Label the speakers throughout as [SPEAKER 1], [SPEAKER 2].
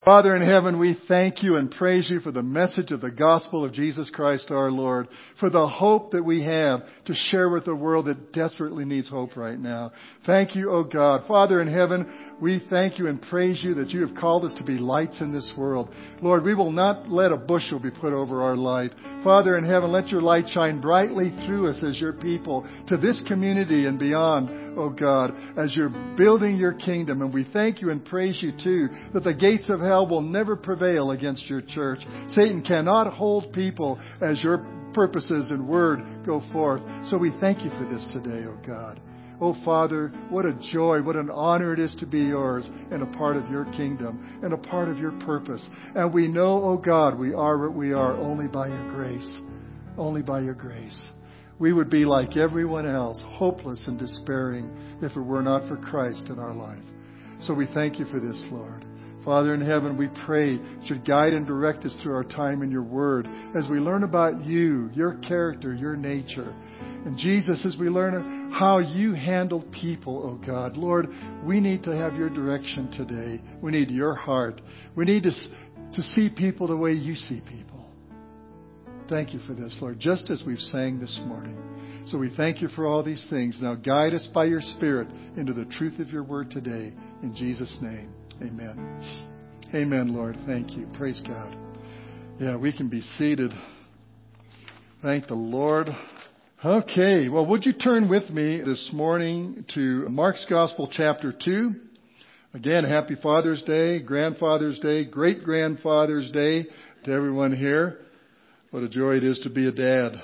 [SPEAKER 1] Father in heaven, we thank you and praise you for the message of the gospel of Jesus Christ our Lord, for the hope that we have to share with the world that desperately needs hope right now. Thank you, O God. Father in heaven, we thank you and praise you that you have called us to be lights in this world. Lord, we will not let a bushel be put over our light. Father in heaven, let your light shine brightly through us as your people to this community and beyond, O God, as you're building your kingdom. And we thank you and praise you too that the gates of hell will never prevail against your church. Satan cannot hold people as your purposes and word go forth. So we thank you for this today, O God. Oh, Father, what a joy, what an honor it is to be yours and a part of your kingdom and a part of your purpose. And we know, oh God, we are what we are only by your grace. Only by your grace. We would be like everyone else, hopeless and despairing if it were not for Christ in our life. So we thank you for this, Lord. Father in heaven, we pray should guide and direct us through our time in your word as we learn about you, your character, your nature. And Jesus, as we learn how you handled people, oh God, Lord, we need to have your direction today. We need your heart. We need to see people the way you see people. Thank you for this, Lord, just as we've sang this morning. So we thank you for all these things. Now guide us by your Spirit into the truth of your word today. In Jesus' name, amen. Amen, Lord. Thank you. Praise God. Yeah, we can be seated. Thank the Lord. Okay, well, would you turn with me this morning to Mark's Gospel, chapter 2. Again, happy Father's Day, Grandfather's Day, Great-Grandfather's Day to everyone here. What a joy it is to be a dad.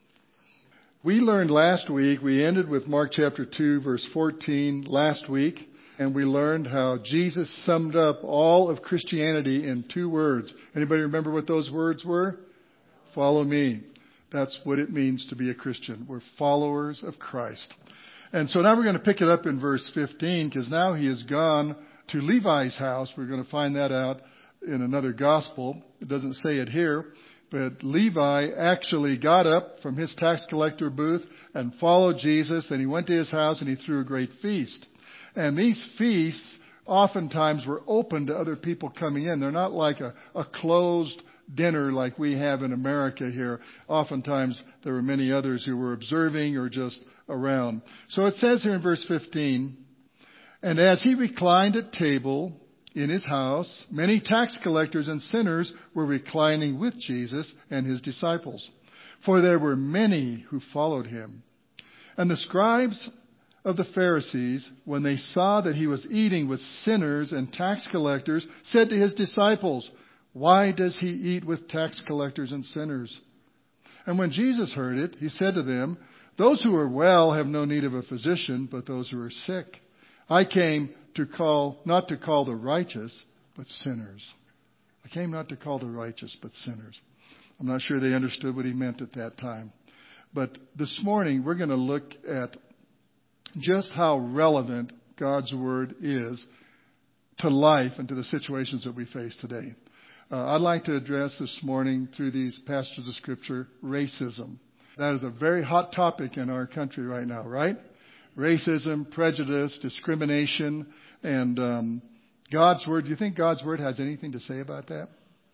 [SPEAKER 1] We learned last week, we ended with Mark chapter 2, verse 14 last week, and we learned how Jesus summed up all of Christianity in 2 words. Anybody remember what those words were? Follow me. That's what it means to be a Christian. We're followers of Christ. And so now we're going to pick it up in verse 15 because now he has gone to Levi's house. We're going to find that out in another gospel. It doesn't say it here. But Levi actually got up from his tax collector booth and followed Jesus. Then he went to his house and he threw a great feast. And these feasts oftentimes were open to other people coming in. They're not like a closed dinner like we have in America here. Oftentimes there were many others who were observing or just around. So it says here in verse 15, and as he reclined at table in his house, many tax collectors and sinners were reclining with Jesus and his disciples, for there were many who followed him. And the scribes of the Pharisees, when they saw that he was eating with sinners and tax collectors, said to his disciples, why does he eat with tax collectors and sinners? And when Jesus heard it, he said to them, those who are well have no need of a physician, but those who are sick. I came not to call the righteous, but sinners. I came not to call the righteous, but sinners. I'm not sure they understood what he meant at that time. But this morning, we're going to look at just how relevant God's word is to life and to the situations that we face today. I'd like to address this morning through these passages of Scripture, racism. That is a very hot topic in our country right now, right? Racism, prejudice, discrimination, and God's Word. Do you think God's Word has anything to say about that?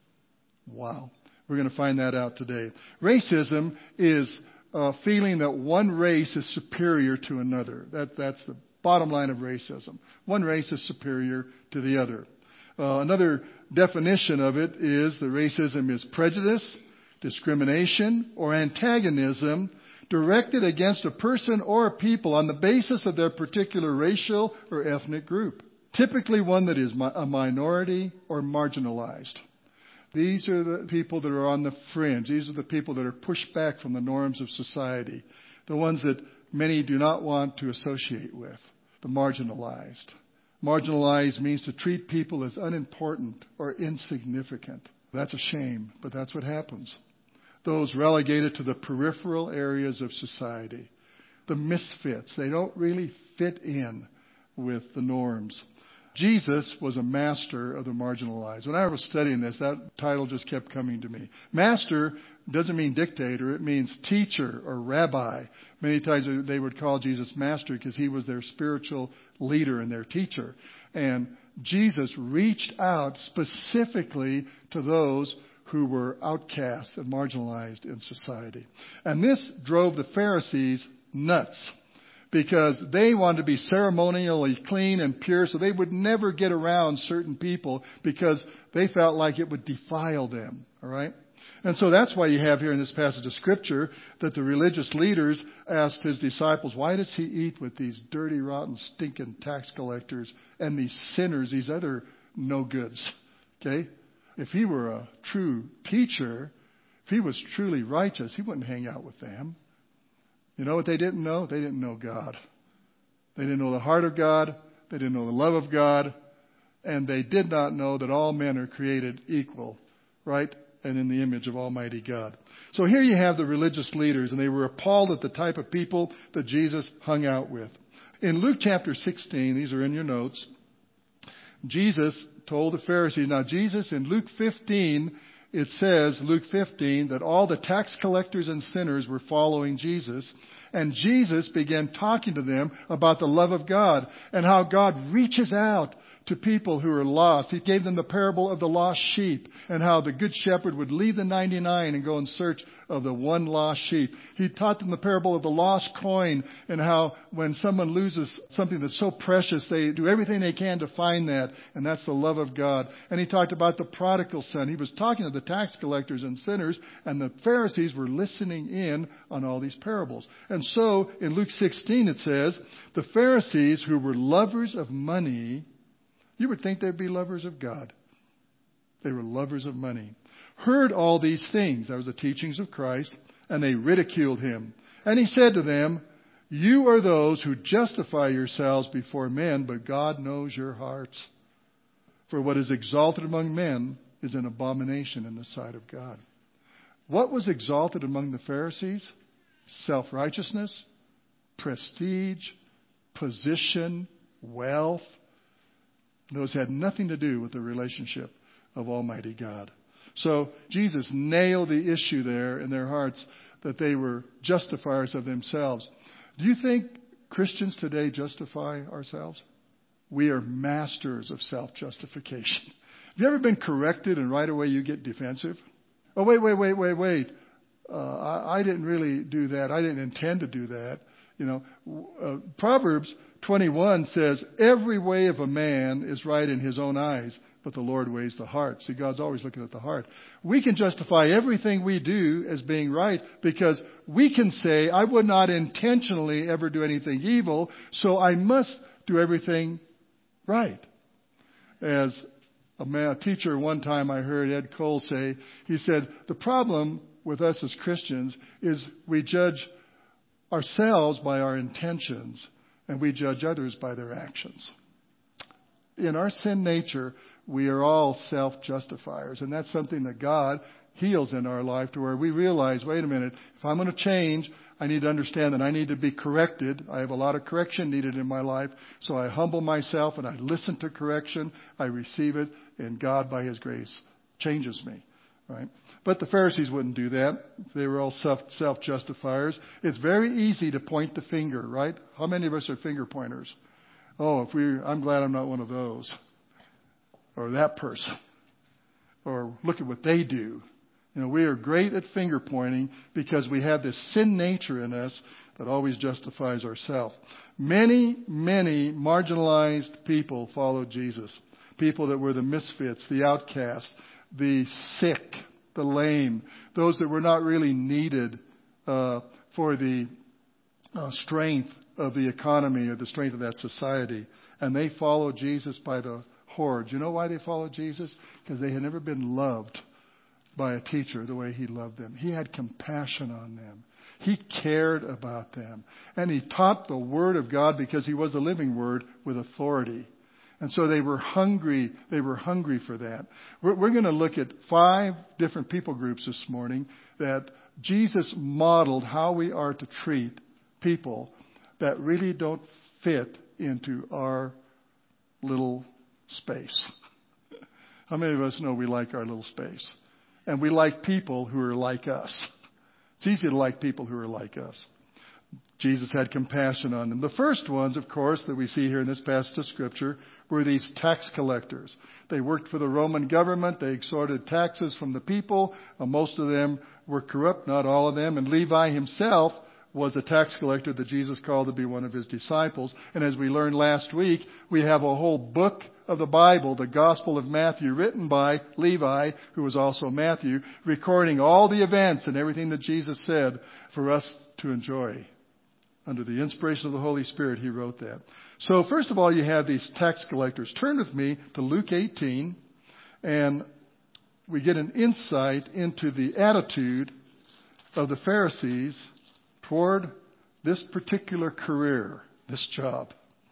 [SPEAKER 1] Wow. We're going to find that out today. Racism is a feeling that one race is superior to another. That's the bottom line of racism. One race is superior to the other. Another definition of it is that racism is prejudice, discrimination, or antagonism directed against a person or a people on the basis of their particular racial or ethnic group, typically one that is a minority or marginalized. These are the people that are on the fringe. These are the people that are pushed back from the norms of society, the ones that many do not want to associate with, the marginalized. Marginalized means to treat people as unimportant or insignificant. That's a shame, but that's what happens. Those relegated to the peripheral areas of society. The misfits. They don't really fit in with the norms. Jesus was a master of the marginalized. When I was studying this, that title just kept coming to me. Master doesn't mean dictator. It means teacher or rabbi. Many times they would call Jesus master because he was their spiritual leader and their teacher. And Jesus reached out specifically to those who were outcast and marginalized in society. And this drove the Pharisees nuts, because they wanted to be ceremonially clean and pure, so they would never get around certain people because they felt like it would defile them. All right? And so that's why you have here in this passage of Scripture that the religious leaders asked his disciples, why does he eat with these dirty, rotten, stinking tax collectors and these sinners, these other no-goods? Okay? If he were a true teacher, if he was truly righteous, he wouldn't hang out with them. You know what they didn't know? They didn't know God. They didn't know the heart of God. They didn't know the love of God. And they did not know that all men are created equal, right? And in the image of Almighty God. So here you have the religious leaders, and they were appalled at the type of people that Jesus hung out with. In Luke chapter 16, these are in your notes, Jesus told the Pharisees, now Jesus in Luke 15, it says, Luke 15, that all the tax collectors and sinners were following Jesus. And Jesus began talking to them about the love of God and how God reaches out to people who are lost. He gave them the parable of the lost sheep and how the good shepherd would leave the 99 and go in search of the one lost sheep. He taught them the parable of the lost coin and how when someone loses something that's so precious, they do everything they can to find that. And that's the love of God. And he talked about the prodigal son. He was talking to the tax collectors and sinners, and the Pharisees were listening in on all these parables. And so in Luke 16 it says, the Pharisees who were lovers of money, you would think they'd be lovers of God. They were lovers of money. Heard all these things. That was the teachings of Christ. And they ridiculed him. And he said to them, you are those who justify yourselves before men, but God knows your hearts. For what is exalted among men is an abomination in the sight of God. What was exalted among the Pharisees? Self-righteousness, prestige, position, wealth. Those had nothing to do with the relationship of Almighty God. So Jesus nailed the issue there in their hearts that they were justifiers of themselves. Do you think Christians today justify ourselves? We are masters of self-justification. Have you ever been corrected and right away you get defensive? Oh, wait. I didn't really do that. I didn't intend to do that. Proverbs 21 says, every way of a man is right in his own eyes, but the Lord weighs the heart. See, God's always looking at the heart. We can justify everything we do as being right because we can say, I would not intentionally ever do anything evil, so I must do everything right. As a teacher one time I heard Ed Cole say, he said, the problem with us as Christians is we judge ourselves by our intentions, and we judge others by their actions. In our sin nature, we are all self-justifiers, and that's something that God heals in our life to where we realize, wait a minute, if I'm going to change, I need to understand that I need to be corrected. I have a lot of correction needed in my life, so I humble myself and I listen to correction. I receive it, and God, by His grace, changes me. Right? But the Pharisees wouldn't do that. They were all self-justifiers. It's very easy to point the finger, right? How many of us are finger pointers? Oh, I'm glad I'm not one of those. Or that person. Or look at what they do. We are great at finger pointing because we have this sin nature in us that always justifies ourselves. Many marginalized people followed Jesus. People that were the misfits, the outcasts, the sick, the lame, those that were not really needed for the strength of the economy or the strength of that society. And they followed Jesus by the hordes. You know why they followed Jesus? Because they had never been loved by a teacher the way He loved them. He had compassion on them. He cared about them. And He taught the Word of God because He was the living Word with authority. And so they were hungry. They were hungry for that. We're going to look at 5 different people groups this morning that Jesus modeled how we are to treat people that really don't fit into our little space. How many of us know we like our little space? And we like people who are like us. It's easy to like people who are like us. Jesus had compassion on them. The first ones, of course, that we see here in this passage of Scripture were these tax collectors. They worked for the Roman government. They extorted taxes from the people. Most of them were corrupt, not all of them. And Levi himself was a tax collector that Jesus called to be one of his disciples. And as we learned last week, we have a whole book of the Bible, the Gospel of Matthew, written by Levi, who was also Matthew, recording all the events and everything that Jesus said for us to enjoy. Under the inspiration of the Holy Spirit, he wrote that. So first of all, you have these tax collectors. Turn with me to Luke 18, and we get an insight into the attitude of the Pharisees toward this particular career, this job.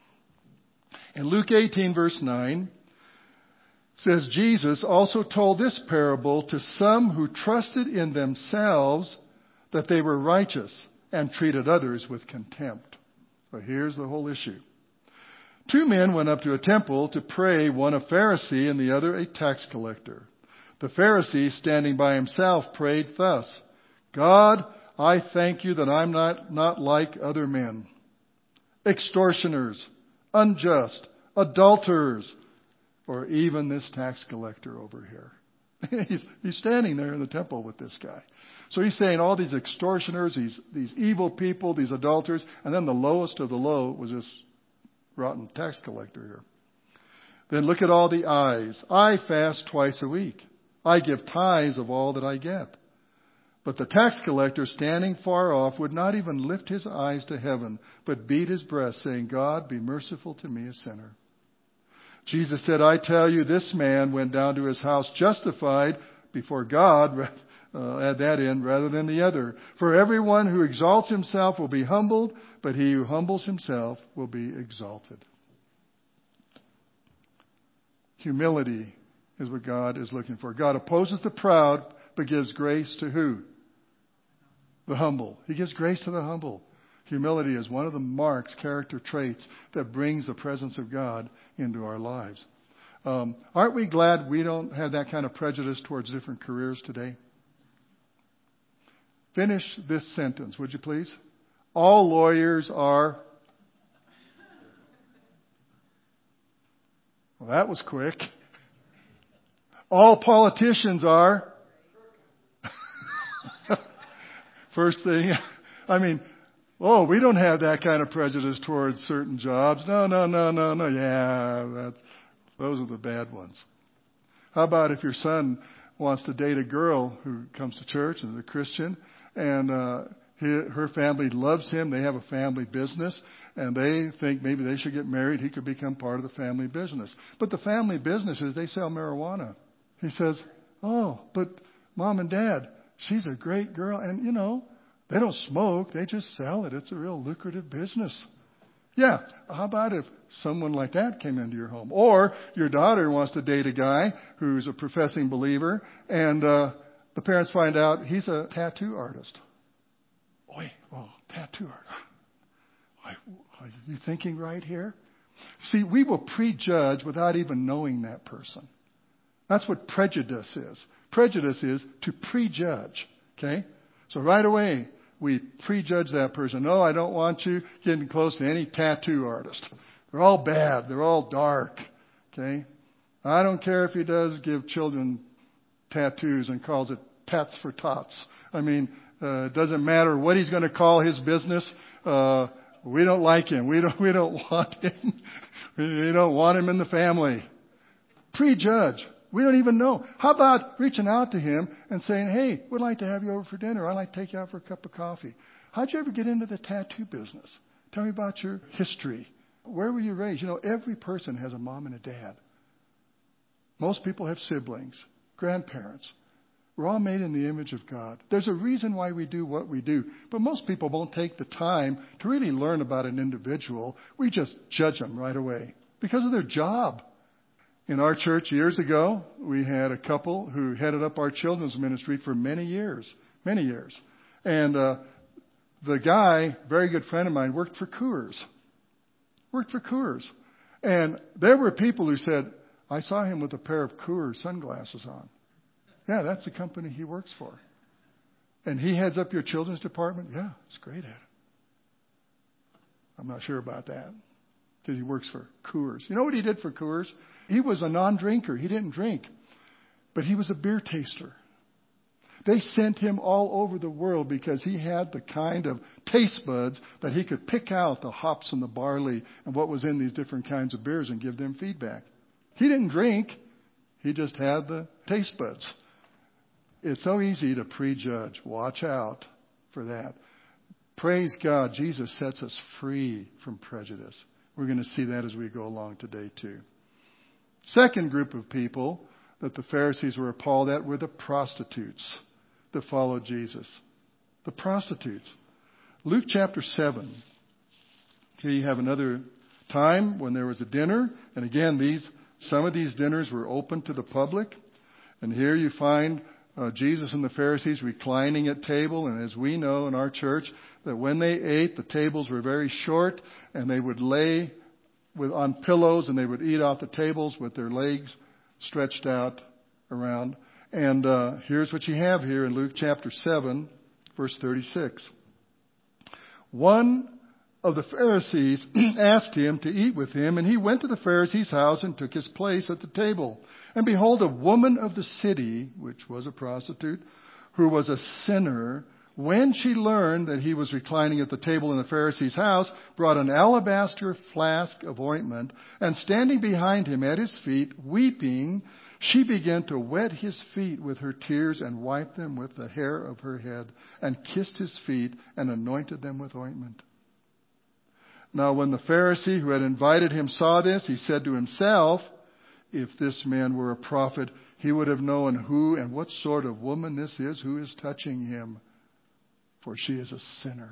[SPEAKER 1] In Luke 18, verse 9, says, Jesus also told this parable to some who trusted in themselves that they were righteous and treated others with contempt. So here's the whole issue. 2 men went up to a temple to pray, one a Pharisee and the other a tax collector. The Pharisee, standing by himself, prayed thus, God, I thank you that I'm not like other men, extortioners, unjust, adulterers, or even this tax collector over here. He's standing there in the temple with this guy. So he's saying all these extortioners, these evil people, these adulterers, and then the lowest of the low was this rotten tax collector here. Then look at all the I's. I fast twice a week. I give tithes of all that I get. But the tax collector, standing far off, would not even lift his eyes to heaven, but beat his breast, saying, God, be merciful to me, a sinner. Jesus said, I tell you, this man went down to his house justified before God, add that in, rather than the other. For everyone who exalts himself will be humbled, but he who humbles himself will be exalted. Humility is what God is looking for. God opposes the proud, but gives grace to who? The humble. He gives grace to the humble. Humility is one of the marks, character traits that brings the presence of God into our lives. Aren't we glad we don't have that kind of prejudice towards different careers today? Finish this sentence, would you please? All lawyers are... Well, that was quick. All politicians are... First thing, we don't have that kind of prejudice towards certain jobs. No. Yeah, those are the bad ones. How about if your son wants to date a girl who comes to church and is a Christian, and her family loves him, they have a family business, and they think maybe they should get married, he could become part of the family business. But the family business is they sell marijuana. He says, oh, but Mom and Dad, she's a great girl, and they don't smoke, they just sell it. It's a real lucrative business. Yeah, how about if someone like that came into your home? Or your daughter wants to date a guy who's a professing believer, and the parents find out he's a tattoo artist. Tattoo artist. Are you thinking right here? See, we will prejudge without even knowing that person. That's what prejudice is. Prejudice is to prejudge. Okay? So right away, we prejudge that person. No, I don't want you getting close to any tattoo artist. They're all bad. They're all dark. Okay? I don't care if he does give children tattoos and calls it Tats for Tots. It doesn't matter what he's going to call his business. We don't like him. We don't want him. We don't want him in the family. Prejudge. We don't even know. How about reaching out to him and saying, hey, we'd like to have you over for dinner. I'd like to take you out for a cup of coffee. How'd you ever get into the tattoo business? Tell me about your history. Where were you raised? Every person has a mom and a dad. Most people have siblings, grandparents. We're all made in the image of God. There's a reason why we do what we do. But most people won't take the time to really learn about an individual. We just judge them right away because of their job. In our church years ago, we had a couple who headed up our children's ministry for many years. And the guy, very good friend of mine, worked for Coors. And there were people who said, I saw him with a pair of Coors sunglasses on. Yeah, that's the company he works for. And he heads up your children's department? Yeah, he's great at it. I'm not sure about that because he works for Coors. You know what he did for Coors? He was a non-drinker. He didn't drink, but he was a beer taster. They sent him all over the world because he had the kind of taste buds that he could pick out the hops and the barley and what was in these different kinds of beers and give them feedback. He didn't drink. He just had the taste buds. It's so easy to prejudge. Watch out for that. Praise God, Jesus sets us free from prejudice. We're going to see that as we go along today too. Second group of people that the Pharisees were appalled at were the prostitutes that followed Jesus. The prostitutes. Luke chapter 7. Here you have another time when there was a dinner. And again, some of these dinners were open to the public. And here you find Jesus and the Pharisees reclining at table. And as we know in our church, that when they ate, the tables were very short. And they would lay on pillows and they would eat off the tables with their legs stretched out around. And here's what you have here in Luke chapter 7, verse 36. One of the Pharisees asked him to eat with him, and he went to the Pharisee's house and took his place at the table. And behold, a woman of the city, which was a prostitute, who was a sinner, when she learned that he was reclining at the table in the Pharisee's house, brought an alabaster flask of ointment, and standing behind him at his feet, weeping, she began to wet his feet with her tears and wiped them with the hair of her head and kissed his feet and anointed them with ointment. Now when the Pharisee who had invited him saw this, he said to himself, if this man were a prophet, he would have known who and what sort of woman this is who is touching him, for she is a sinner.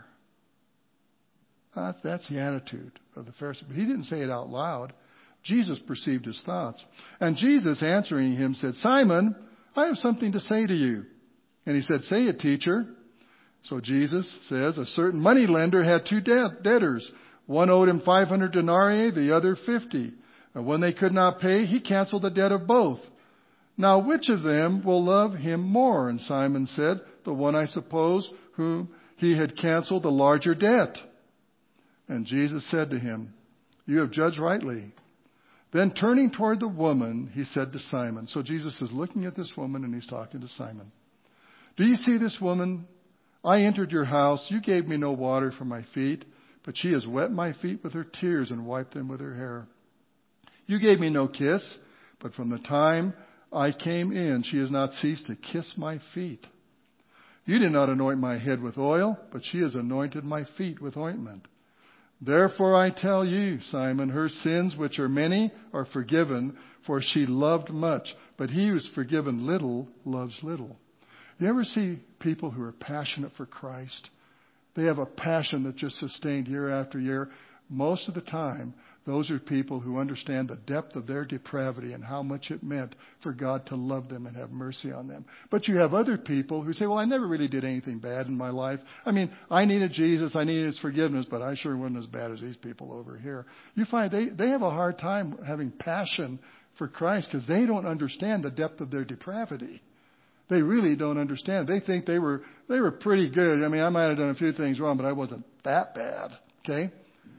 [SPEAKER 1] That's the attitude of the Pharisee. But he didn't say it out loud. Jesus perceived his thoughts. And Jesus answering him said, Simon, I have something to say to you. And he said, say it, teacher. So Jesus says, a certain moneylender had two debtors. One owed him 500 denarii, the other 50. And when they could not pay, he canceled the debt of both. Now which of them will love him more? And Simon said, the one, I suppose, whom he had canceled the larger debt. And Jesus said to him, you have judged rightly. Then turning toward the woman, he said to Simon. So Jesus is looking at this woman and he's talking to Simon. Do you see this woman? I entered your house. You gave me no water for my feet, but she has wet my feet with her tears and wiped them with her hair. You gave me no kiss, but from the time I came in, she has not ceased to kiss my feet. You did not anoint my head with oil, but she has anointed my feet with ointment. Therefore I tell you, Simon, her sins, which are many, are forgiven, for she loved much. But he who is forgiven little loves little. You ever see people who are passionate for Christ? They have a passion that's just sustained year after year. Most of the time, those are people who understand the depth of their depravity and how much it meant for God to love them and have mercy on them. But you have other people who say, well, I never really did anything bad in my life. I mean, I needed Jesus, I needed His forgiveness, but I sure wasn't as bad as these people over here. You find they have a hard time having passion for Christ because they don't understand the depth of their depravity. They really don't understand. They think they were pretty good. I mean, I might have done a few things wrong, but I wasn't that bad. Okay?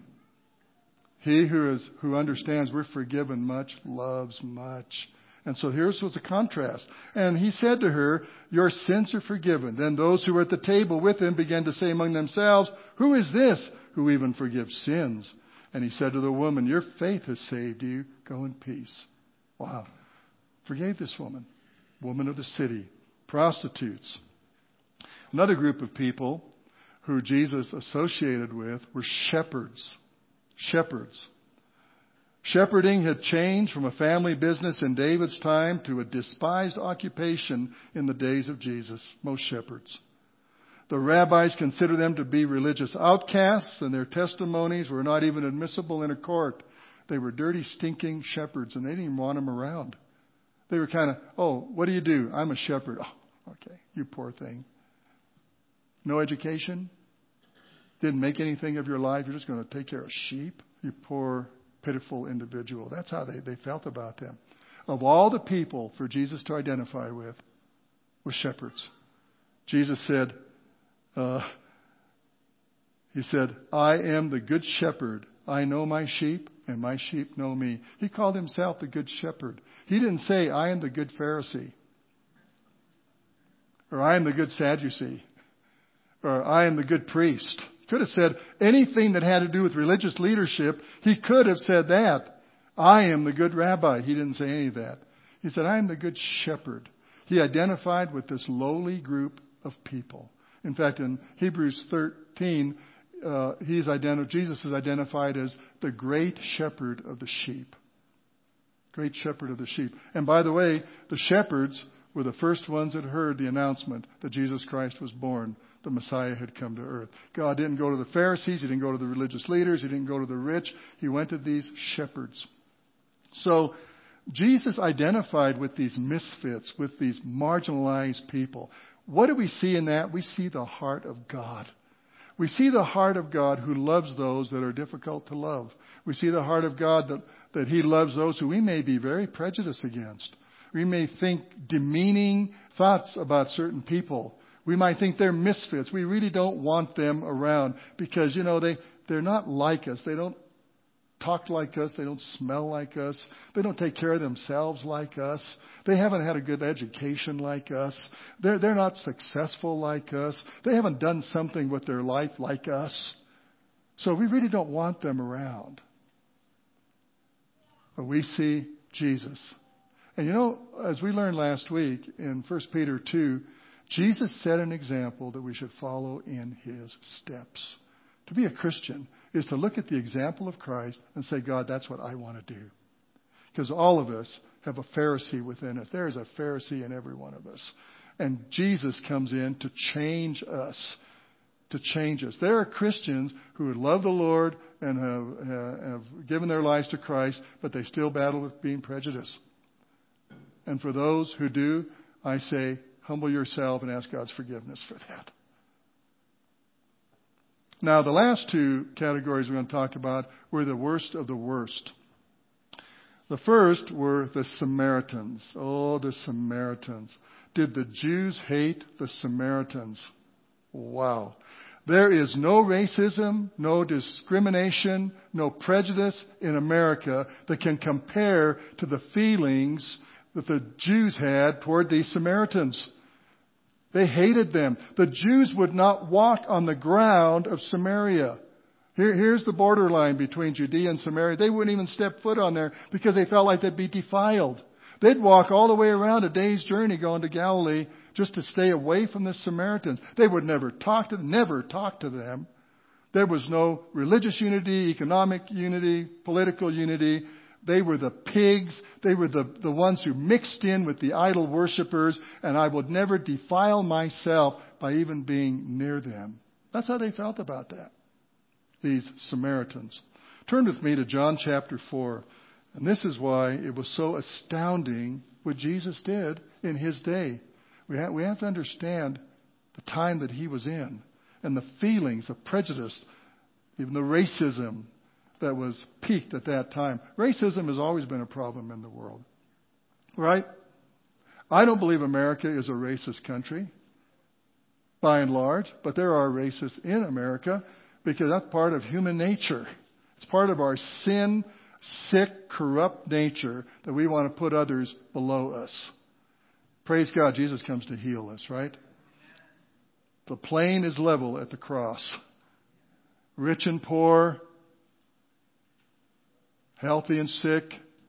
[SPEAKER 1] He who understands we're forgiven much loves much. And so here's what's a contrast. And he said to her, your sins are forgiven. Then those who were at the table with him began to say among themselves, who is this who even forgives sins? And he said to the woman, your faith has saved you. Go in peace. Wow. Forgave this woman of the city, prostitutes. Another group of people who Jesus associated with were shepherds. Shepherds. Shepherding had changed from a family business in David's time to a despised occupation in the days of Jesus. Most shepherds. The rabbis considered them to be religious outcasts, and their testimonies were not even admissible in a court. They were dirty, stinking shepherds, and they didn't even want them around. They were kind of, oh, what do you do? I'm a shepherd. Oh, okay, you poor thing. No education? Didn't make anything of your life. You're just going to take care of sheep. You poor, pitiful individual. That's how they felt about them. Of all the people for Jesus to identify with shepherds. Jesus said, He said, I am the good shepherd. I know my sheep, and my sheep know me. He called himself the good shepherd. He didn't say, I am the good Pharisee, or I am the good Sadducee, or I am the good priest. He could have said anything that had to do with religious leadership. He could have said that. I am the good rabbi. He didn't say any of that. He said, I am the good shepherd. He identified with this lowly group of people. In fact, in Hebrews 13, Jesus is identified as the great shepherd of the sheep. Great shepherd of the sheep. And by the way, the shepherds were the first ones that heard the announcement that Jesus Christ was born. The Messiah had come to earth. God didn't go to the Pharisees. He didn't go to the religious leaders. He didn't go to the rich. He went to these shepherds. So Jesus identified with these misfits, with these marginalized people. What do we see in that? We see the heart of God. We see the heart of God who loves those that are difficult to love. We see the heart of God that He loves those who we may be very prejudiced against. We may think demeaning thoughts about certain people. We might think they're misfits. We really don't want them around because, they're not like us. They don't talk like us. They don't smell like us. They don't take care of themselves like us. They haven't had a good education like us. They're not successful like us. They haven't done something with their life like us. So we really don't want them around. But we see Jesus. And as we learned last week in 1 Peter 2, Jesus set an example that we should follow in His steps. To be a Christian is to look at the example of Christ and say, God, that's what I want to do. Because all of us have a Pharisee within us. There is a Pharisee in every one of us. And Jesus comes in to change us. To change us. There are Christians who love the Lord and have given their lives to Christ, but they still battle with being prejudiced. And for those who do, I say, humble yourself and ask God's forgiveness for that. Now, the last two categories we're going to talk about were the worst of the worst. The first were the Samaritans. Oh, the Samaritans. Did the Jews hate the Samaritans? Wow. There is no racism, no discrimination, no prejudice in America that can compare to the feelings that the Jews had toward these Samaritans. They hated them. The Jews would not walk on the ground of Samaria. Here's the borderline between Judea and Samaria. They wouldn't even step foot on there because they felt like they'd be defiled. They'd walk all the way around a day's journey going to Galilee just to stay away from the Samaritans. They would never talk to them. There was no religious unity, economic unity, political unity. They were the pigs. They were the ones who mixed in with the idol worshipers, and I would never defile myself by even being near them. That's how they felt about that, these Samaritans. Turn with me to John chapter 4. And this is why it was so astounding what Jesus did in His day. We have to understand the time that He was in and the feelings, the prejudice, even the racism that was peaked at that time. Racism has always been a problem in the world, right? I don't believe America is a racist country, by and large, but there are racists in America because that's part of human nature. It's part of our sin, sick, corrupt nature that we want to put others below us. Praise God, Jesus comes to heal us, right? The plain is level at the cross. Rich and poor, healthy and sick,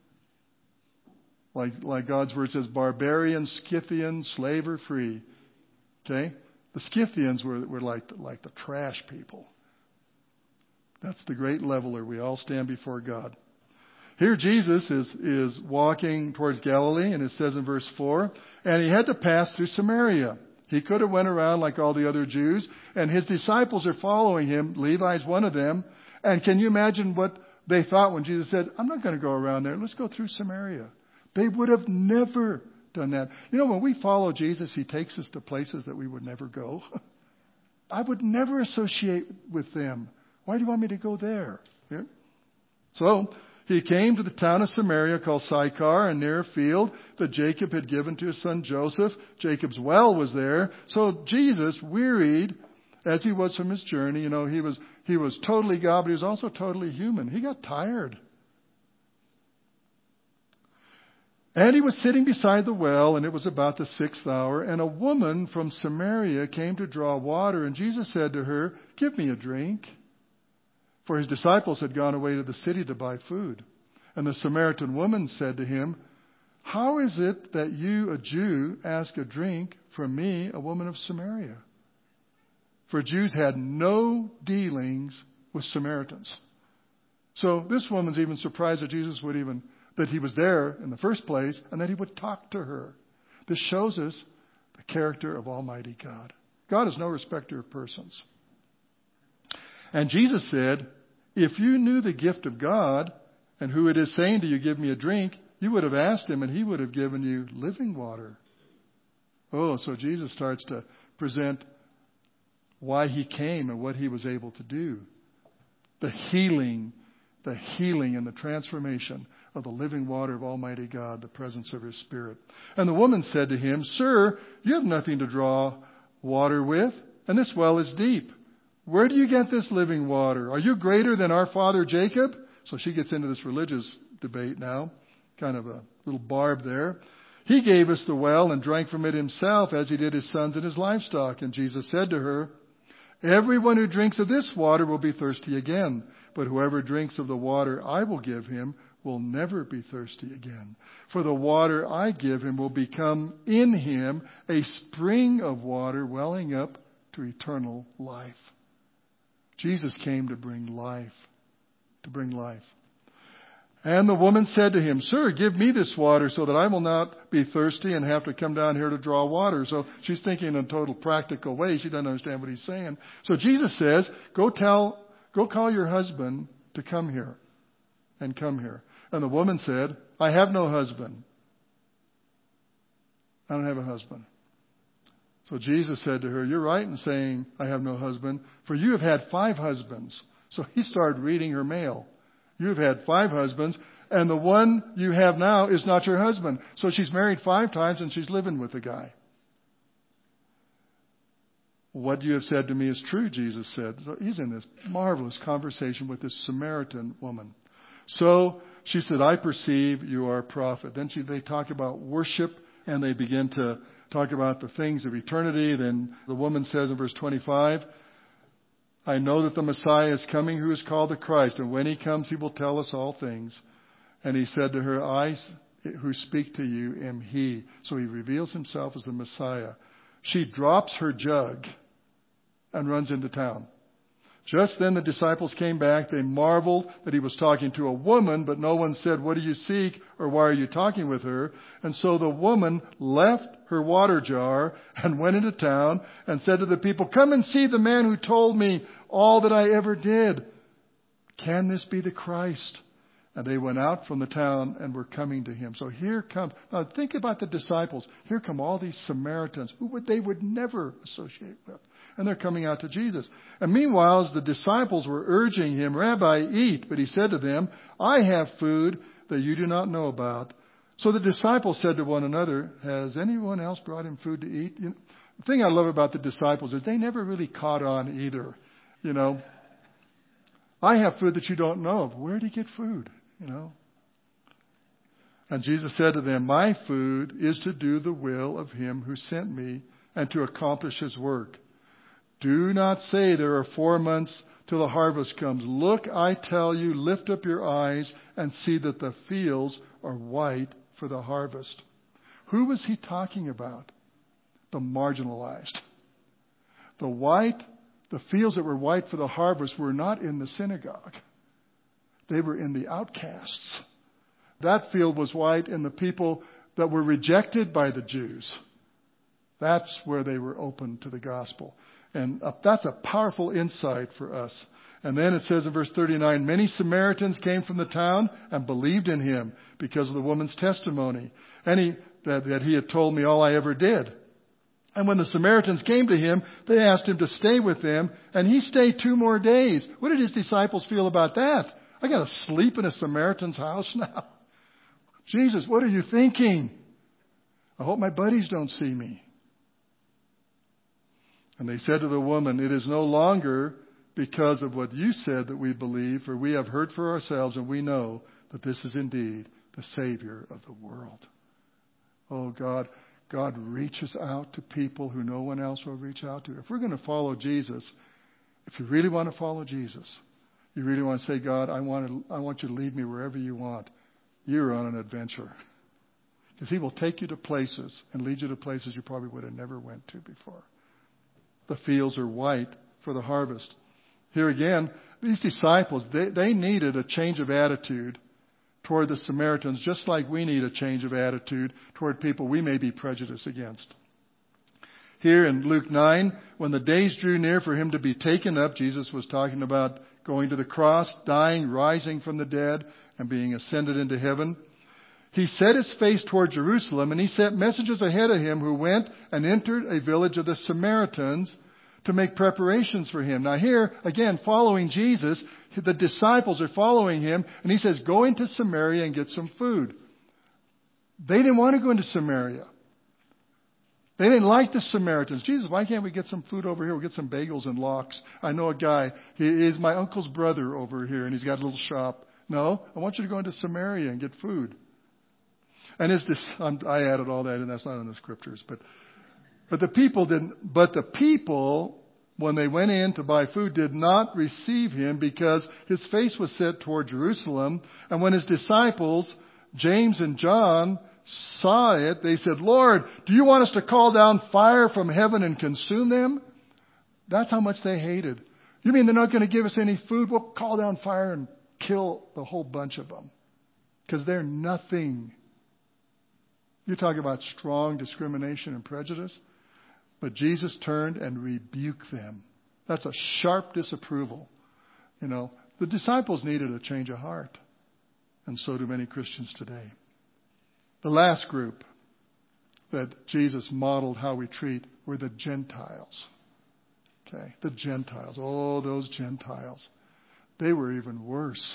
[SPEAKER 1] like God's word says, barbarian, Scythian, slave or free. Okay? The Scythians were like the trash people. That's the great leveler. We all stand before God. Here Jesus is walking towards Galilee, and it says in verse 4, and He had to pass through Samaria. He could have went around like all the other Jews, and His disciples are following Him. Levi's one of them. And can you imagine what they thought when Jesus said, I'm not going to go around there. Let's go through Samaria. They would have never done that. When we follow Jesus, He takes us to places that we would never go. I would never associate with them. Why do you want me to go there? Yeah. So He came to the town of Samaria called Sychar, and near a field that Jacob had given to his son Joseph. Jacob's well was there. So Jesus, wearied as he was from his journey. He was totally God, but he was also totally human. He got tired. And he was sitting beside the well, and it was about the 6th hour, and a woman from Samaria came to draw water, and Jesus said to her, "Give me a drink." For his disciples had gone away to the city to buy food. And the Samaritan woman said to him, "How is it that you, a Jew, ask a drink from me, a woman of Samaria?" For Jews had no dealings with Samaritans. So this woman's even surprised that that he was there in the first place and that he would talk to her. This shows us the character of Almighty God. God is no respecter of persons. And Jesus said, "If you knew the gift of God and who it is saying to you, 'Give me a drink,' you would have asked him and he would have given you living water." Oh, so Jesus starts to present why he came and what he was able to do. The healing and the transformation of the living water of Almighty God, the presence of his Spirit. And the woman said to him, "Sir, you have nothing to draw water with, and this well is deep. Where do you get this living water? Are you greater than our father Jacob?" So she gets into this religious debate now, kind of a little barb there. "He gave us the well and drank from it himself, as he did his sons and his livestock." And Jesus said to her, "Everyone who drinks of this water will be thirsty again, but whoever drinks of the water I will give him will never be thirsty again. For the water I give him will become in him a spring of water welling up to eternal life." Jesus came to bring life. And the woman said to him, "Sir, give me this water so that I will not be thirsty and have to come down here to draw water." So she's thinking in a total practical way. She doesn't understand what he's saying. So Jesus says, Go call your husband to come here. And come here. And the woman said, "I have no husband." I don't have a husband. So Jesus said to her, "You're right in saying, 'I have no husband,' for you have had 5 husbands." So he started reading her mail. "You have had 5 husbands, and the one you have now is not your husband." So she's married 5 times and she's living with the guy. "What you have said to me is true," Jesus said. So he's in this marvelous conversation with this Samaritan woman. So she said, "I perceive you are a prophet." Then they talk about worship, and they begin to talk about the things of eternity. Then the woman says in verse 25, "I know that the Messiah is coming, who is called the Christ, and when he comes, he will tell us all things." And he said to her, "I who speak to you am he." So he reveals himself as the Messiah. She drops her jug and runs into town. Just then the disciples came back. They marveled that he was talking to a woman, but no one said, "What do you seek?" or "Why are you talking with her?" And so the woman left her water jar and went into town and said to the people, "Come and see the man who told me all that I ever did. Can this be the Christ?" And they went out from the town and were coming to him. So here comes, now think about the disciples. Here come all these Samaritans who they would never associate with. And they're coming out to Jesus. And meanwhile, as the disciples were urging him, "Rabbi, eat." But he said to them, "I have food that you do not know about." So the disciples said to one another, "Has anyone else brought him food to eat?" The thing I love about the disciples is they never really caught on either. "I have food that you don't know of." Where did he get food? And Jesus said to them, "My food is to do the will of him who sent me and to accomplish his work. Do not say there are 4 months till the harvest comes. Look, I tell you, lift up your eyes and see that the fields are white for the harvest." Who was he talking about? The marginalized. The fields that were white for the harvest were not in the synagogue. They were in the outcasts. That field was white in the people that were rejected by the Jews. That's where they were open to the gospel. And that's a powerful insight for us. And then it says in verse 39, "Many Samaritans came from the town and believed in him because of the woman's testimony, and that he had told me all I ever did." And when the Samaritans came to him, they asked him to stay with them, and he stayed 2 more days. What did his disciples feel about that? I got to sleep in a Samaritan's house now. Jesus, what are you thinking? I hope my buddies don't see me. And they said to the woman, "It is no longer because of what you said that we believe, for we have heard for ourselves, and we know that this is indeed the Savior of the world." Oh, God reaches out to people who no one else will reach out to. If we're going to follow Jesus, if you really want to follow Jesus, you really want to say, "God, I want you to lead me wherever you want," you're on an adventure. Because He will take you to places and lead you to places you probably would have never went to before. The fields are white for the harvest. Here again, these disciples, they needed a change of attitude toward the Samaritans, just like we need a change of attitude toward people we may be prejudiced against. Here in Luke 9, when the days drew near for Him to be taken up, Jesus was talking about going to the cross, dying, rising from the dead, and being ascended into heaven. He set His face toward Jerusalem, and He sent messengers ahead of Him who went and entered a village of the Samaritans to make preparations for Him. Now here, again, following Jesus, the disciples are following Him, and He says, "Go into Samaria and get some food." They didn't want to go into Samaria. They didn't like the Samaritans. "Jesus, why can't we get some food over here? We'll get some bagels and lox. I know a guy. He is my uncle's brother over here, and he's got a little shop." "No, I want you to go into Samaria and get food." And I added all that, and that's not in the scriptures. But the people didn't. But the people, when they went in to buy food, did not receive Him because His face was set toward Jerusalem. And when His disciples, James and John, saw it, they said, "Lord, do you want us to call down fire from heaven and consume them?" That's how much they hated. "You mean they're not going to give us any food? We'll call down fire and kill the whole bunch of them because they're nothing." You talk about strong discrimination and prejudice. But Jesus turned and rebuked them. That's a sharp disapproval. The disciples needed a change of heart. And so do many Christians today. The last group that Jesus modeled how we treat were the Gentiles. Okay, the Gentiles. Oh, those Gentiles. They were even worse.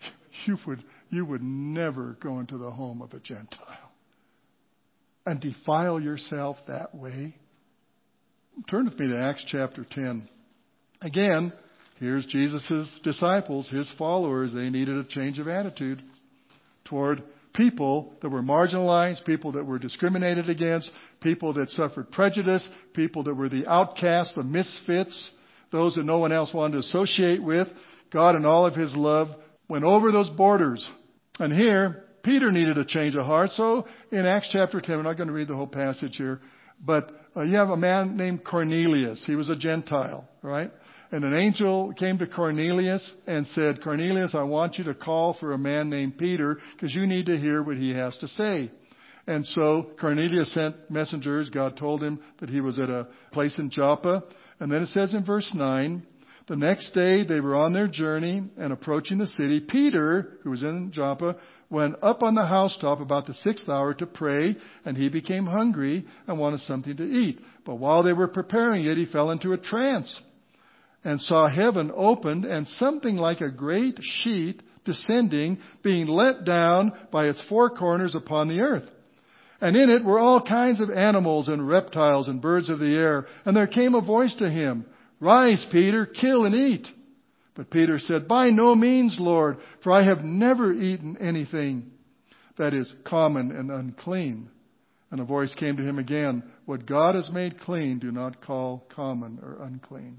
[SPEAKER 1] You would never go into the home of a Gentile and defile yourself that way. Turn with me to Acts chapter 10. Again, here's Jesus' disciples, His followers. They needed a change of attitude toward people that were marginalized, people that were discriminated against, people that suffered prejudice, people that were the outcasts, the misfits, those that no one else wanted to associate with. God, in all of His love, went over those borders. And here, Peter needed a change of heart. So in Acts chapter 10, we're not going to read the whole passage here, but you have a man named Cornelius. He was a Gentile, right? And an angel came to Cornelius and said, "Cornelius, I want you to call for a man named Peter because you need to hear what he has to say." And so Cornelius sent messengers. God told him that he was at a place in Joppa. And then it says in verse 9, the next day they were on their journey and approaching the city. Peter, who was in Joppa, went up on the housetop about the 6th hour to pray, and he became hungry and wanted something to eat. But while they were preparing it, he fell into a trance and saw heaven opened and something like a great sheet descending, being let down by its four corners upon the earth. And in it were all kinds of animals and reptiles and birds of the air. And there came a voice to him, "Rise, Peter, kill and eat." But Peter said, "By no means, Lord, for I have never eaten anything that is common and unclean." And a voice came to him again, "What God has made clean, do not call common or unclean."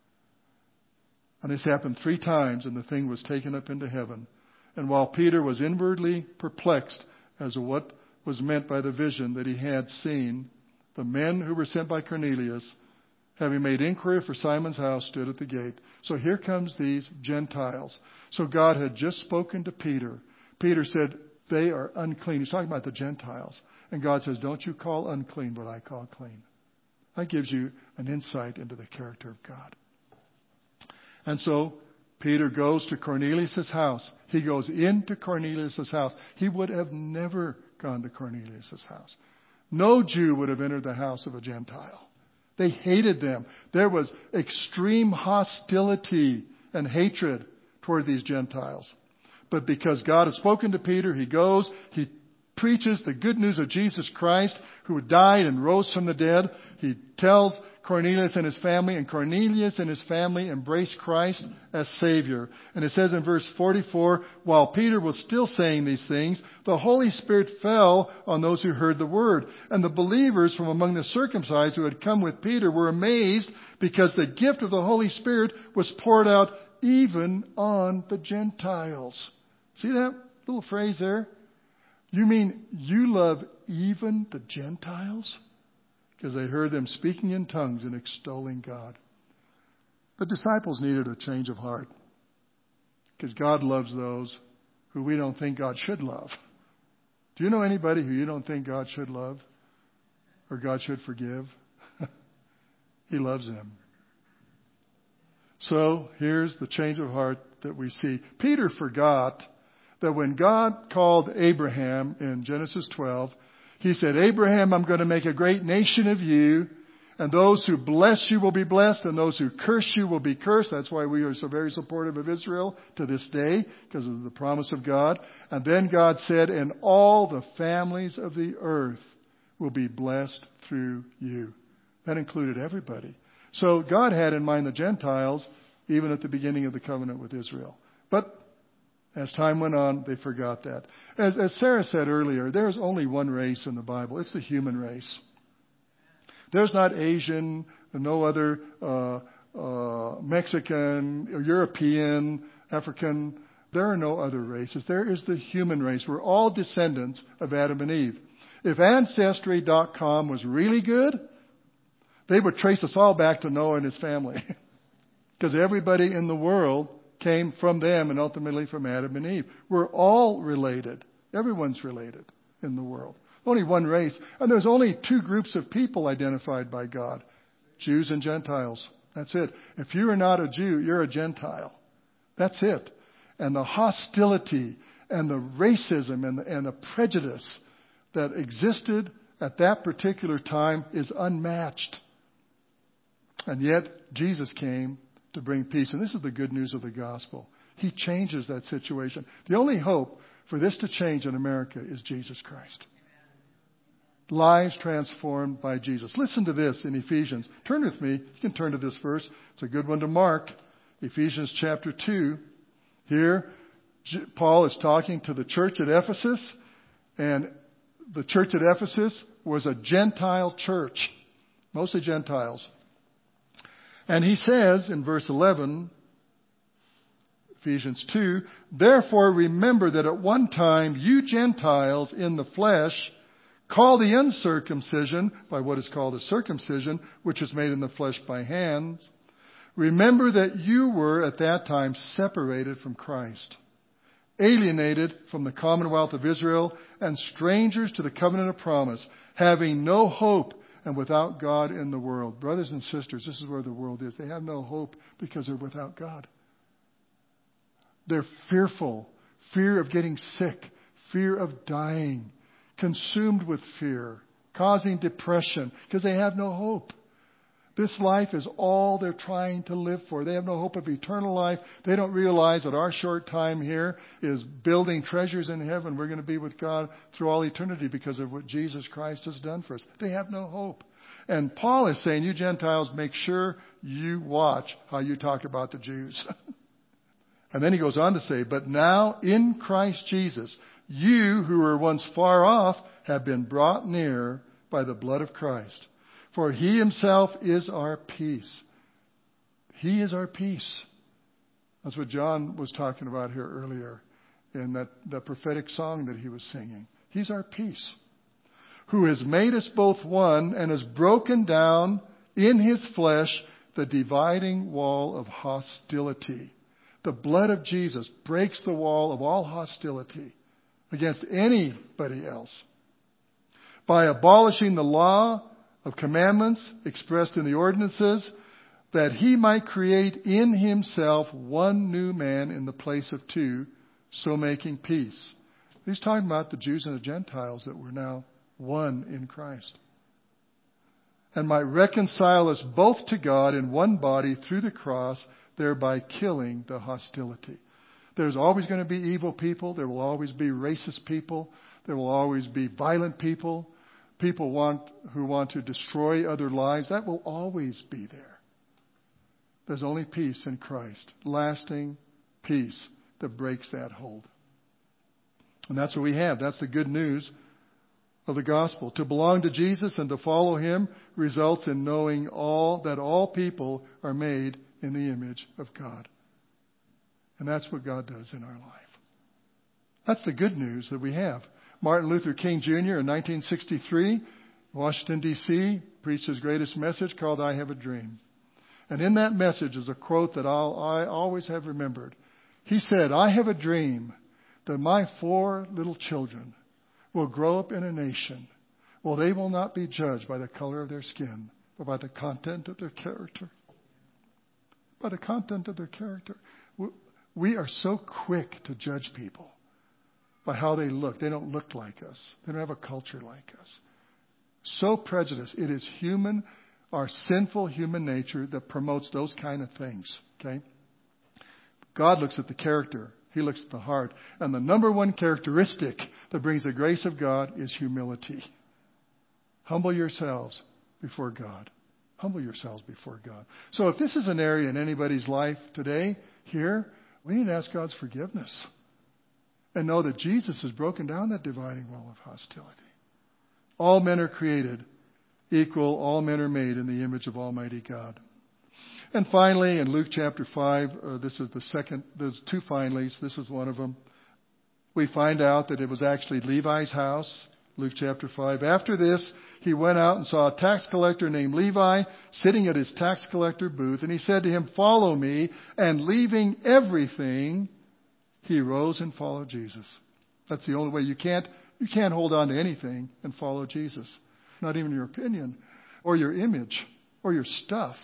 [SPEAKER 1] And this happened 3 times, and the thing was taken up into heaven. And while Peter was inwardly perplexed as to what was meant by the vision that he had seen, the men who were sent by Cornelius, having made inquiry for Simon's house, stood at the gate. So here comes these Gentiles. So God had just spoken to Peter. Peter said, "They are unclean." He's talking about the Gentiles. And God says, "Don't you call unclean what I call clean." That gives you an insight into the character of God. And so Peter goes to Cornelius' house. He goes into Cornelius' house. He would have never gone to Cornelius' house. No Jew would have entered the house of a Gentile. They hated them. There was extreme hostility and hatred toward these Gentiles. But because God had spoken to Peter, he goes, he preaches the good news of Jesus Christ, who died and rose from the dead. He tells Cornelius and his family, and Cornelius and his family embraced Christ as Savior. And it says in verse 44, while Peter was still saying these things, the Holy Spirit fell on those who heard the word. And the believers from among the circumcised who had come with Peter were amazed because the gift of the Holy Spirit was poured out even on the Gentiles. See that little phrase there? You mean you love even the Gentiles? Because they heard them speaking in tongues and extolling God. The disciples needed a change of heart. Because God loves those who we don't think God should love. Do you know anybody who you don't think God should love? Or God should forgive? He loves them. So here's the change of heart that we see. Peter forgot that when God called Abraham in Genesis 12, He said, Abraham, I'm going to make a great nation of you, and those who bless you will be blessed, and those who curse you will be cursed. That's why we are so very supportive of Israel to this day, because of the promise of God. And then God said, and all the families of the earth will be blessed through you. That included everybody. So God had in mind the Gentiles, even at the beginning of the covenant with Israel. But as time went on, they forgot that. As Sarah said earlier, there's only one race in the Bible. It's the human race. There's not Asian, no other Mexican, or European, African. There are no other races. There is the human race. We're all descendants of Adam and Eve. If Ancestry.com was really good, they would trace us all back to Noah and his family. Because everybody in the world came from them and ultimately from Adam and Eve. We're all related. Everyone's related in the world. Only one race. And there's only two groups of people identified by God. Jews and Gentiles. That's it. If you are not a Jew, you're a Gentile. That's it. And the hostility and the racism and the prejudice that existed at that particular time is unmatched. And yet, Jesus came to bring peace. And this is the good news of the gospel. He changes that situation. The only hope for this to change in America is Jesus Christ. Lives transformed by Jesus. Listen to this in Ephesians. Turn with me. You can turn to this verse. It's a good one to mark. Ephesians chapter 2. Here, Paul is talking to the church at Ephesus. And the church at Ephesus was a Gentile church. Mostly Gentiles. And he says in verse 11, Ephesians 2, therefore remember that at one time you Gentiles in the flesh, called the uncircumcision by what is called a circumcision, which is made in the flesh by hands, remember that you were at that time separated from Christ, alienated from the commonwealth of Israel, and strangers to the covenant of promise, having no hope and without God in the world. Brothers and sisters, this is where the world is. They have no hope because they're without God. They're fearful. Fear of getting sick. Fear of dying. Consumed with fear. Causing depression because they have no hope. This life is all they're trying to live for. They have no hope of eternal life. They don't realize that our short time here is building treasures in heaven. We're going to be with God through all eternity because of what Jesus Christ has done for us. They have no hope. And Paul is saying, you Gentiles, make sure you watch how you talk about the Jews. And then he goes on to say, but now in Christ Jesus, you who were once far off have been brought near by the blood of Christ. For He Himself is our peace. He is our peace. That's what John was talking about here earlier in that prophetic song that he was singing. He's our peace. Who has made us both one and has broken down in His flesh the dividing wall of hostility. The blood of Jesus breaks the wall of all hostility against anybody else. By abolishing the law of commandments expressed in the ordinances, that He might create in Himself one new man in the place of two, so making peace. He's talking about the Jews and the Gentiles that were now one in Christ. And might reconcile us both to God in one body through the cross, thereby killing the hostility. There's always going to be evil people. There will always be racist people. There will always be violent people. people who want to destroy other lives, that will always be there. There's only peace in Christ, lasting peace that breaks that hold. And that's what we have. That's the good news of the gospel. To belong to Jesus and to follow Him results in knowing that all people are made in the image of God. And that's what God does in our life. That's the good news that we have. Martin Luther King Jr. in 1963, Washington, D.C., preached his greatest message called I Have a Dream. And in that message is a quote that I always have remembered. He said, I have a dream that my 4 little children will grow up in a nation. Well, they will not be judged by the color of their skin, but by the content of their character. By the content of their character. We are so quick to judge people by how they look. They don't look like us. They don't have a culture like us. So prejudiced. It is human, our sinful human nature that promotes those kind of things. Okay? God looks at the character. He looks at the heart. And the number one characteristic that brings the grace of God is humility. Humble yourselves before God. Humble yourselves before God. So if this is an area in anybody's life today, here, we need to ask God's forgiveness. And know that Jesus has broken down that dividing wall of hostility. All men are created equal. All men are made in the image of Almighty God. And finally, in Luke chapter 5, this is the second, there's 2 finallys. This is one of them. We find out that it was actually Levi's house. Luke chapter 5. After this, he went out and saw a tax collector named Levi sitting at his tax collector booth. And he said to him, follow me. And leaving everything, he rose and followed Jesus. That's the only way. You can't hold on to anything and follow Jesus. Not even your opinion or your image or your stuff.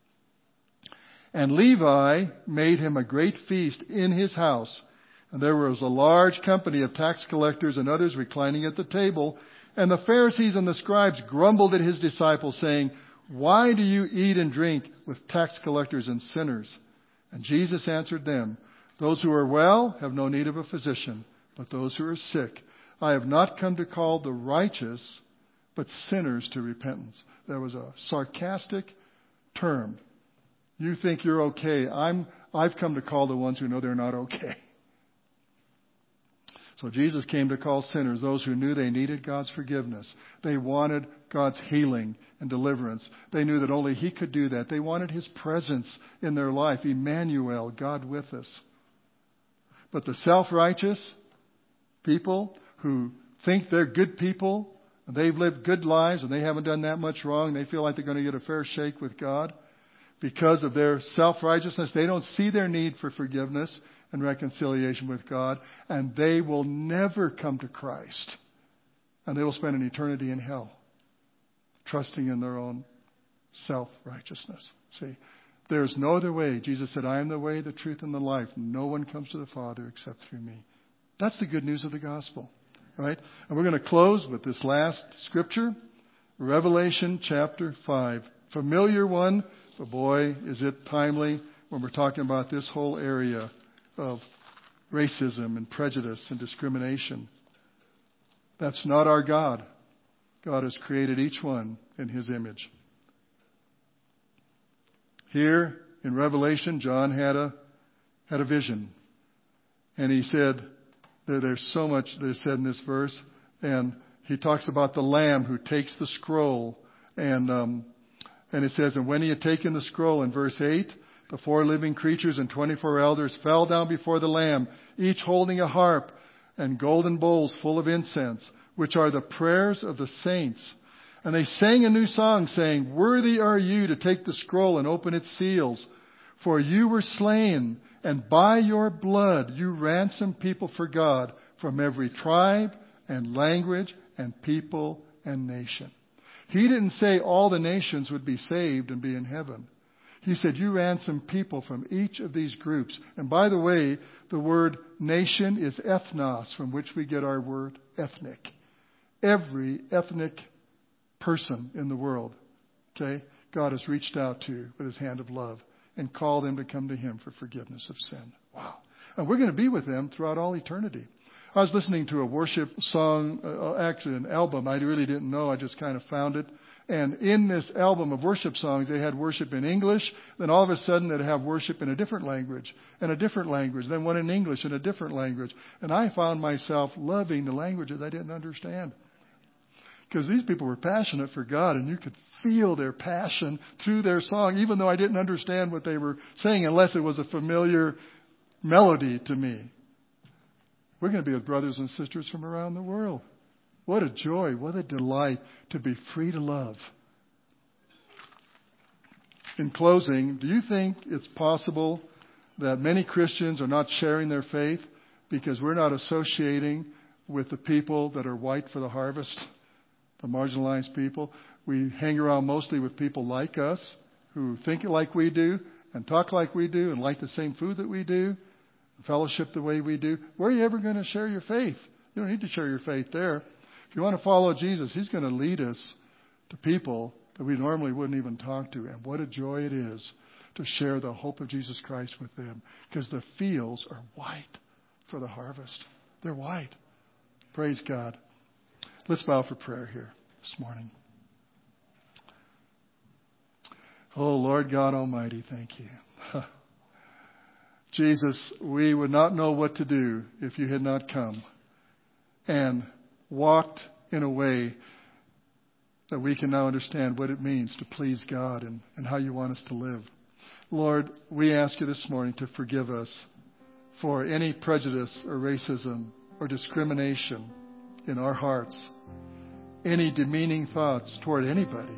[SPEAKER 1] And Levi made him a great feast in his house. And there was a large company of tax collectors and others reclining at the table. And the Pharisees and the scribes grumbled at his disciples, saying, why do you eat and drink with tax collectors and sinners? And Jesus answered them, those who are well have no need of a physician, but those who are sick. I have not come to call the righteous, but sinners to repentance. There was a sarcastic term. You think you're okay. I've come to call the ones who know they're not okay. So Jesus came to call sinners, those who knew they needed God's forgiveness. They wanted God's healing and deliverance. They knew that only He could do that. They wanted His presence in their life. Emmanuel, God with us. But the self-righteous people who think they're good people, and they've lived good lives, and they haven't done that much wrong, they feel like they're going to get a fair shake with God. Because of their self-righteousness, they don't see their need for forgiveness and reconciliation with God, and they will never come to Christ. And they will spend an eternity in hell, trusting in their own self-righteousness. See, there's no other way. Jesus said, I am the way, the truth, and the life. No one comes to the Father except through me. That's the good news of the gospel. Right? And we're going to close with this last scripture, Revelation chapter 5. Familiar one, but boy, is it timely when we're talking about this whole area of racism and prejudice and discrimination. That's not our God. God has created each one in His image. Here in Revelation, John had a vision. And he said, there's so much that is said in this verse. And he talks about the Lamb who takes the scroll. And it says, and when he had taken the scroll in verse 8, the 4 living creatures and 24 elders fell down before the Lamb, each holding a harp and golden bowls full of incense, which are the prayers of the saints. And they sang a new song, saying, worthy are you to take the scroll and open its seals. For you were slain, and by your blood you ransomed people for God from every tribe and language and people and nation. He didn't say all the nations would be saved and be in heaven. He said, you ransomed people from each of these groups. And by the way, the word nation is ethnos, from which we get our word ethnic. Every ethnic person in the world, okay, God has reached out to with His hand of love and called them to come to Him for forgiveness of sin. Wow. And we're going to be with them throughout all eternity. I was listening to a worship song, actually an album. I really didn't know. I just kind of found it. And in this album of worship songs, they had worship in English. Then all of a sudden they'd have worship in a different language, and a different language. Then one in English and a different language. And I found myself loving the languages I didn't understand. Because these people were passionate for God, and you could feel their passion through their song, even though I didn't understand what they were saying, unless it was a familiar melody to me. We're going to be with brothers and sisters from around the world. What a joy, what a delight to be free to love. In closing, do you think it's possible that many Christians are not sharing their faith because we're not associating with the people that are white for the harvest, the marginalized people? We hang around mostly with people like us who think like we do and talk like we do and like the same food that we do, fellowship the way we do. Where are you ever going to share your faith? You don't need to share your faith there. If you want to follow Jesus, He's going to lead us to people that we normally wouldn't even talk to. And what a joy it is to share the hope of Jesus Christ with them, because the fields are white for the harvest. They're white. Praise God. Let's bow for prayer here this morning. Oh, Lord God Almighty, thank you. Jesus, we would not know what to do if you had not come and walked in a way that we can now understand what it means to please God and how you want us to live. Lord, we ask you this morning to forgive us for any prejudice or racism or discrimination in our hearts, any demeaning thoughts toward anybody.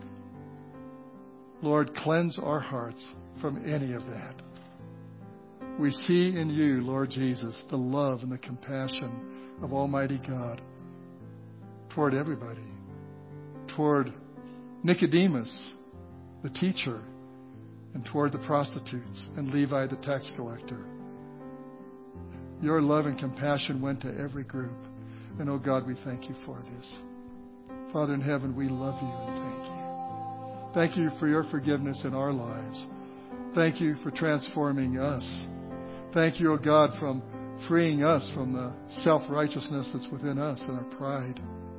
[SPEAKER 1] Lord, cleanse our hearts from any of that. We see in you, Lord Jesus, the love and the compassion of Almighty God toward everybody, toward Nicodemus, the teacher, and toward the prostitutes and Levi, the tax collector. Your love and compassion went to every group. And, oh God, we thank you for this. Father in heaven, we love you and thank you. Thank you for your forgiveness in our lives. Thank you for transforming us. Thank you, oh God, from freeing us from the self-righteousness that's within us and our pride.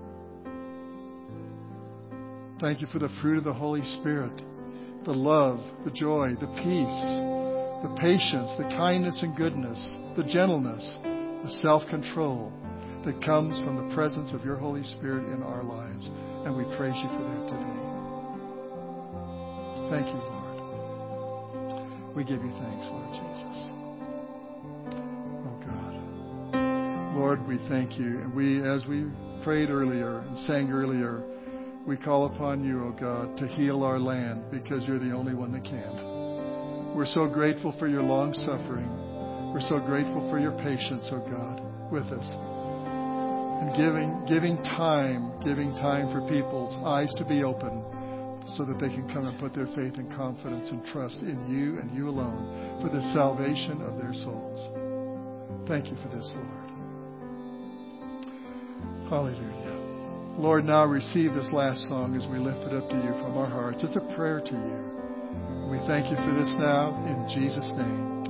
[SPEAKER 1] Thank you for the fruit of the Holy Spirit, the love, the joy, the peace, the patience, the kindness and goodness, the gentleness, the self-control that comes from the presence of your Holy Spirit in our lives. And we praise you for that today. Thank you, Lord. We give you thanks, Lord Jesus. Oh, God. Lord, we thank you. And we, as we prayed earlier and sang earlier, we call upon you, oh God, to heal our land because you're the only one that can. We're so grateful for your long suffering. We're so grateful for your patience, oh God, with us. And giving time for people's eyes to be open so that they can come and put their faith and confidence and trust in you and you alone for the salvation of their souls. Thank you for this, Lord. Hallelujah. Lord, now receive this last song as we lift it up to you from our hearts. It's a prayer to you. We thank you for this now in Jesus' name.